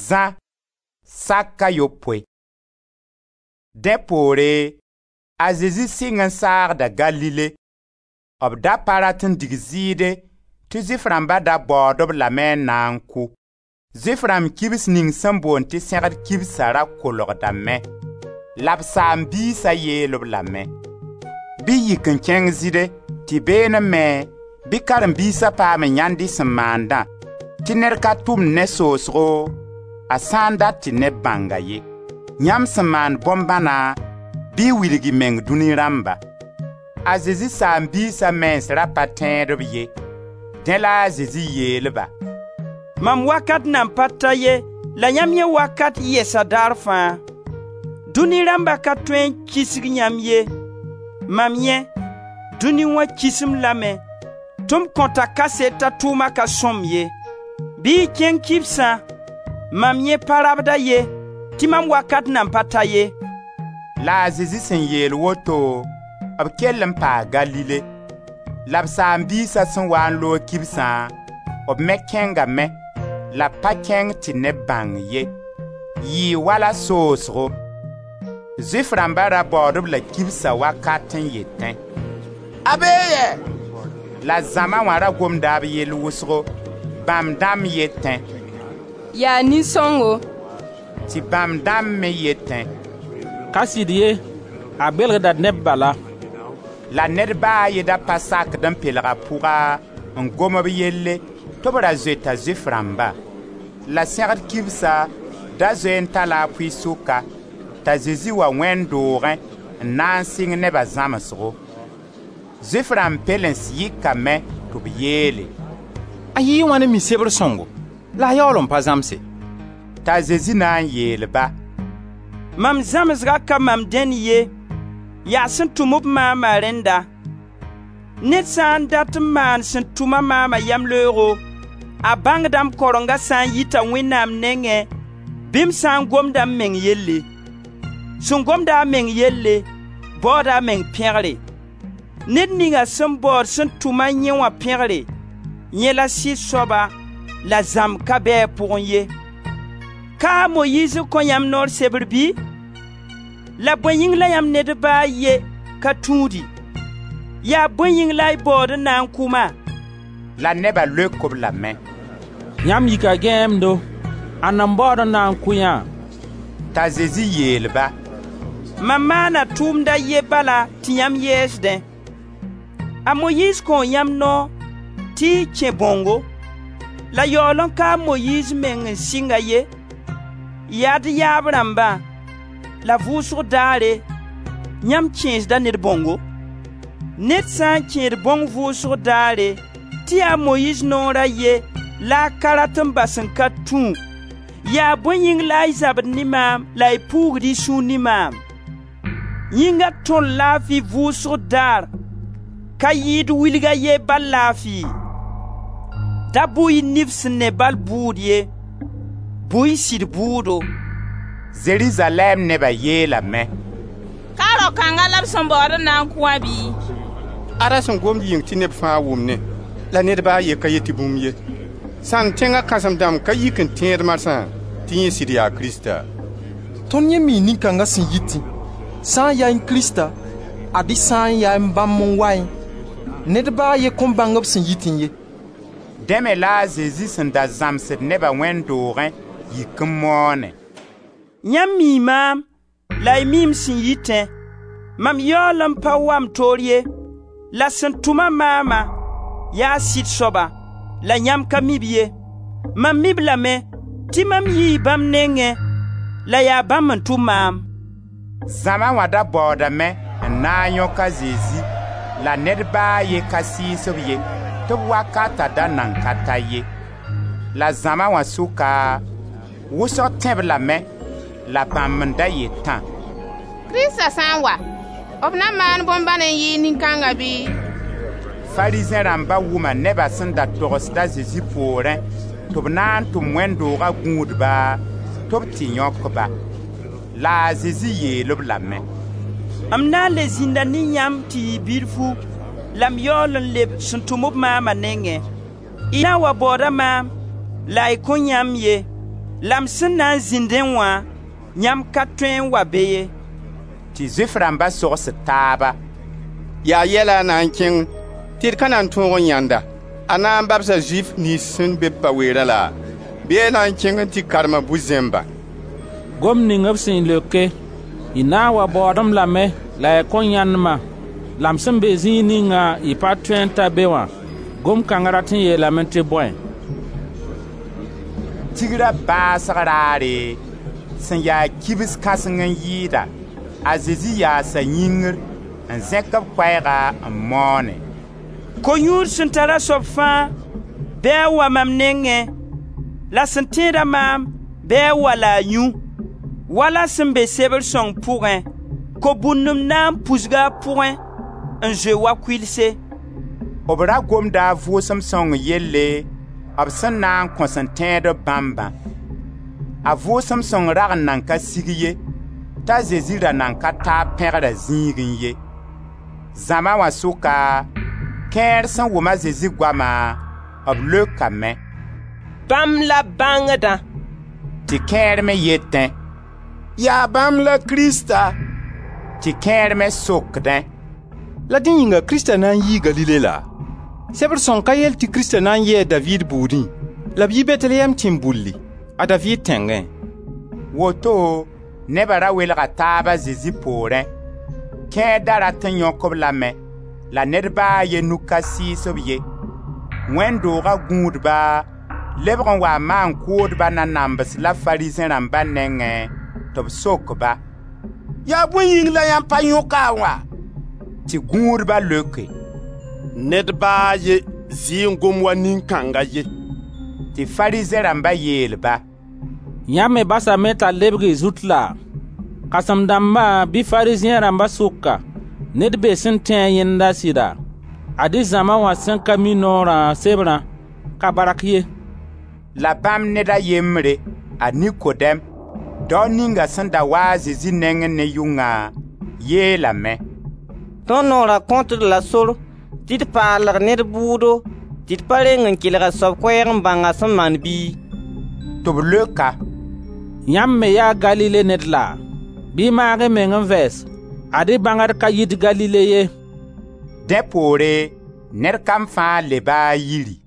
Zã saka yopoe. Dẽ poore, a Zezi sɩng n saagda Galile. B da pa rat n dig zɩɩde tɩ Zʋɩf rãmba da baood b lame n na n kʋ. Zʋɩf rãmb kibs ning sẽn boond tɩ sẽgd kibsã ra kolgdame. La b saam-biisã yeel-b lame: bɩ yik n kẽng zɩde tɩ been me bɩ karen-biisã paam n yãnd y sẽn maandã tɩ ned ka tʋmd ne soosgo a sã n dat tɩ neb bãnga ye. Yãmb sẽn maan bõn-bãna bɩ y wilg y meng dũni rãmba. A Zezi saam-biisã mens ra pa tẽed b ye. Dẽ la a Zezi yeel-ba: mam wakat nan pa ta ye, la yãmb yẽ wakat yɛsa daar fãa. Dũni rãmba ka tõe n kisg yãmb ye. Mam yẽ, dũni wã kism lame, tɩ m kõta kasetã tʋʋma ka sõm ye. Bɩ y kẽng kibsã, mam yẽ pa rabda ye, tɩ mam wakat nan pa ta ye. La a Zezi sẽn yeel woto, b kell n paa Galile. La b saam-biisã sẽn waa n loog kibsã, b me kẽngame, la pa kẽng tɩ neb bãng ye. Yɩɩ wala soosgo. Zʋɩf rãmba ra baood-b la kibsã wakat n yetẽ: a beeyɛ! La zãma wã ra gomda b yell wʋsgo. Bãmb dãmb yetẽ: yaa nin-sõngo. Tɩ bãmb dãmb me yetẽ: ka sɩd ye, a belgda neb bala. La ned baa ye da pa sakd n pelga pʋga n gom b yelle tɩ b ra zoeta Zʋɩf rãmba. La sẽgd kibsã da zoe n tala a pʋɩ sʋka t'a Zezi wa wẽn doogẽ n na n sɩng nebã zãmsgo. Zʋɩf rãmb pelens yɩkame tɩ b yeele: a yɩɩ wã ne mi-sebr sõngo, la a yaool n pa zãmse. T'a Zezi na n yeel-ba: Mam zãmsga ka mam dẽn ye, yaa sẽn tʋm b maama rẽnda. Ned sã n dat n maan sẽn tʋma maama yam-leoogo, a bãngdame korenga sã n yita Wẽnnaam nengẽ, bɩ m sã n gomda m meng yelle. Sẽn gomda a meng yelle, baooda a meng pẽgre. Ned ninga sẽn baood sẽn tʋma yẽ wã pẽgre, yẽ la sɩd soaba, la zãmb ka bɩ a pʋgẽ ye. Ka a Moyiis kõ yãmb noor sebr bɩ? La bõe yĩng la yãmb ned baa ye ka tũudi? Yaa bõe yĩng la y baood n na n kʋma? La nebã leok-b lame: Yãmb yika gẽemdo, a nan baood n na n kʋ yã. T'a Zezi yeel-ba: mam maana tʋʋmda ye bala tɩ yãmb yɛɛsdẽ. A Moyiis kõ yãmb nao tɩ y kẽ bõngo, la yaool n ka a Moyiis meng n sɩnga ye. Yaad yaab rãmba, la vʋʋsg daare, yãmb kẽesda ned bõngo. Ned sã n kẽed bõng vʋʋsg daare, tɩ yaa Moyiis noorã ye la a ka rat n bas n ka tũ, yaa bõe yĩng la y zabd ne maam la y puugd y sũur ne maam? Yĩnga tõnd laafɩ vʋʋsg daar ka yɩɩd wilga ye bal laafɩ. Da bʋ-y nifs ne bal buud ye, bʋ-y sɩd buudo. Zerizalɛɛm nebã yeelame: Ka rao-kãnga la b sẽn baood n na n kʋ wã bɩ? Ada sẽn gomd yĩng tɩ neb fãa wʋmne, la ned baa ye ka yetɩ bũmb ye. Sãn tẽngã kãsem-dãmb ka yik n tẽed marsã tɩ yẽ sɩd yaa Kiristã. Tõnd yẽ mii nin-kãngã sẽn yitẽ, sã n yaa Kiristã, ad-y sã n yaa bãmb n wa yẽ. Ned baa ye kõn bãng b sẽn yitẽ ye. Dẽme la a Zezi sẽn da zãmsd nebã wẽn-doogẽ yik n moone: Yãmb mii maam, la y miim sẽn yitẽ. Mam yaool n pa wam toor ye, la sẽn tʋma maama yaa sɩd soaba, la yãmb ka mib ye. Mam mib lame tɩ mam yɩɩ bãmb nengẽ, la yaa bãmb n tʋm maam. Zãma wã da baoodame n na n yõk a Zezi, la ned baa ye ka sɩɩs-b ye tɩ b wakata da nan ka ta ye. La zãma wã sʋka, wʋsg tẽb lame, la bãmb n da yetã: Kiristã sã n wa, b na maan bõn-bãn n yɩɩ nin-kãngã bɩ? Farizẽ rãmba wʋma nebã sẽn da togsda Zezi poorẽ tɩ b na n tʋm wẽn-doogã gũudba tɩ b tɩ yõk-ba. La a Zezi yeel-b lame: M na n le zĩnda ne yãmb tɩ yɩ bilfu, la m yaool n leb sẽn tʋm b maamã nengẽ. Y na n wa baooda maam, la y kõ yãmb ye, lam sẽn na n zĩndẽ wã yãmb ka tõe n wa be ye. Tɩ Zuif rãmba sogs taaba: yaa yɛla a na n kẽng tɩ d ka na n tõog n yãnda a na n babsa Zuif nins sẽn be pa weera la bɩ a na n kẽng n tɩ karema bu-zẽmba. Gom ning b sẽn leoke, y na n wa baoodem lame la y kõn yãndmã. Lam sẽn be zĩig ninga y pa tõe n ta be wã, gom-kãng rat n yeelame tɩ bõe. Tigrã baasg raare sẽn yaa kibs kãseng n yɩɩda, a Zezi yaasa yĩngr n zẽk b koɛɛga n moone. Ko-yũud sẽn tara soab fãa bɩ a wa mam nengẽ, la sẽn tẽeda maam bɩ a wa la a yũ, wala sẽn be sebr-sõng pʋgẽ, ko-bũndum na n pusga a pʋgẽ n zoe wa kuilse. B ra gomda a Vʋʋsem Sõng yelle b sẽn na n kõs n tẽed bãmbã. A Vʋʋsem Sõng rag n nan ka sig ye, t'a Zezi ra nan ka taa pẽgra zĩigẽ ye. Zãma wã sʋka, kẽer sẽn wʋm a Zezi goamã, b leokame: bãmb la bãngdã. Tɩ kẽer me yetẽ: yaa bãmb la Krista. Tɩ kẽer me sokdẽ: La dẽ yĩnga Krista na n yɩ Galile la? Sebr-sõng ka yel tɩ Krista na n yɩ a Daviid buudẽ, la b yi Betlehɛm tẽn-bulli, a Daviid tẽngẽ. Woto nebã ra welga taaba Zezi poorẽ. Kẽer da rat n yõk b lame, la ned baa a ye nu ka sɩɩs b ye. Wẽnd-doogã gũudba lebg n wa maan-koodba nanambs la Farizẽ rãmbã nengẽ tɩ b sok-ba: yaa bõe yĩng la yãmb pa yõka wã? Tɩ gũudba leoke: ned baa ye zɩɩ n gom wa nin-kãnga ye. Tɩ Farizẽ rãmbã yeel-ba: Yãmb me basame t'a lebg y zut la? Kãsem-dãmbã bɩ Farizẽ rãmbã sʋka ned be sẽn tẽ a yẽnda sɩda, ad-y zãma wã sẽn ka mi noorã sebrã ka bark ye. La bãmb ned a yembre, a Nikodɛm, dao ninga sẽn da wa a Zezi nengẽ ne yʋngã, yeelame: tõnd noorã kõtd la sor tɩ d paalg ned buudo tɩ d pa reng n kelga soab koɛɛg n bãnga sẽn maan bii. Tɩ b leoka: Yãmb me yaa Galile ned la? Bɩ y maag y meng n vɛɛs, ad-y bãngd ka yɩɩd Galile ye. Dẽ poore, ned kam fãa leba a yiri.